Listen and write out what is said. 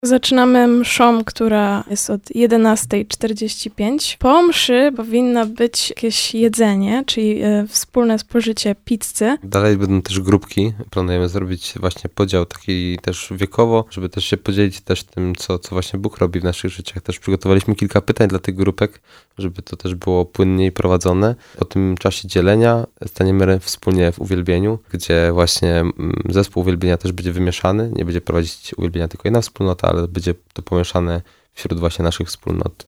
Zaczynamy mszą, która jest od 11:45. Po mszy powinno być jakieś jedzenie, czyli wspólne spożycie pizzy. Dalej będą też grupki. Planujemy zrobić właśnie podział taki też wiekowo, żeby też się podzielić też tym, co właśnie Bóg robi w naszych życiach. Też przygotowaliśmy kilka pytań dla tych grupek, żeby to też było płynniej prowadzone. Po tym czasie dzielenia staniemy wspólnie w uwielbieniu, gdzie właśnie zespół uwielbienia też będzie wymieszany. Nie będzie prowadzić uwielbienia tylko jedna wspólnota, ale będzie to pomieszane wśród właśnie naszych wspólnot.